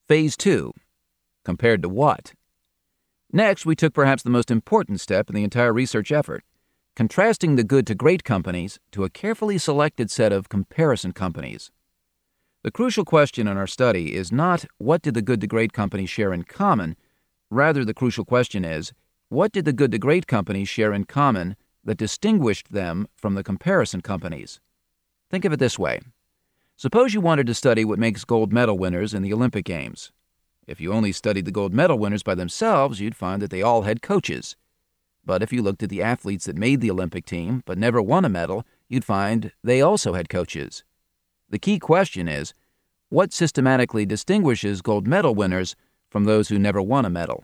Phase 2. Compared to what? Next, we took perhaps the most important step in the entire research effort, contrasting the good to great companies to a carefully selected set of comparison companies. The crucial question in our study is not what did the good to great companies share in common, rather the crucial question is what did the good to great companies share in common that distinguished them from the comparison companies? Think of it this way. Suppose you wanted to study what makes gold medal winners in the Olympic Games. If you only studied the gold medal winners by themselves, you'd find that they all had coaches. But if you looked at the athletes that made the Olympic team but never won a medal, you'd find they also had coaches. The key question is, what systematically distinguishes gold medal winners from those who never won a medal?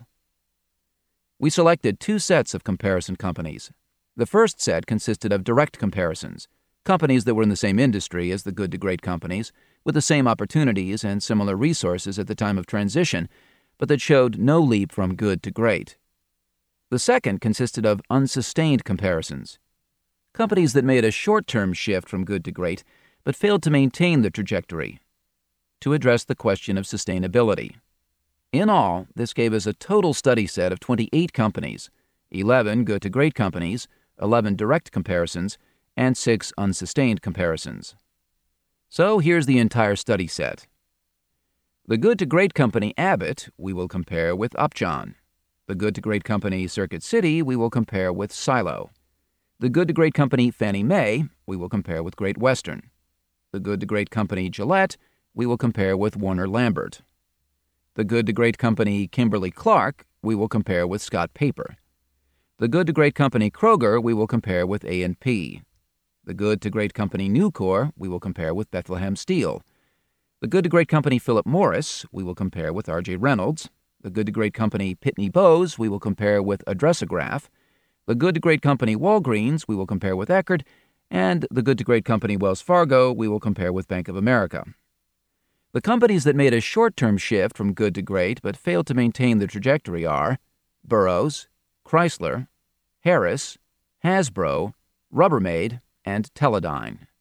We selected two sets of comparison companies. The first set consisted of direct comparisons, companies that were in the same industry as the good to great companies, with the same opportunities and similar resources at the time of transition, but that showed no leap from good to great. The second consisted of unsustained comparisons, companies that made a short-term shift from good to great, but failed to maintain the trajectory, to address the question of sustainability. In all, this gave us a total study set of 28 companies, 11 good to great companies, 11 direct comparisons, and 6 unsustained comparisons. So here's the entire study set. The good to great company Abbott we will compare with Upjohn. The good to great company Circuit City we will compare with Silo. The good to great company Fannie Mae we will compare with Great Western. The good to great company Gillette we will compare with Warner Lambert. The good to great company Kimberly-Clark we will compare with Scott Paper. The good to great company Kroger we will compare with A&P. The good to great company Nucor we will compare with Bethlehem Steel. The good to great company Philip Morris we will compare with R.J. Reynolds. The good to great company Pitney Bowes we will compare with Adressograph. The good to great company Walgreens we will compare with Eckerd. And the good to great company Wells Fargo we will compare with Bank of America. The companies that made a short-term shift from good to great but failed to maintain the trajectory are Burroughs, Chrysler, Harris, Hasbro, Rubbermaid, and Teledyne.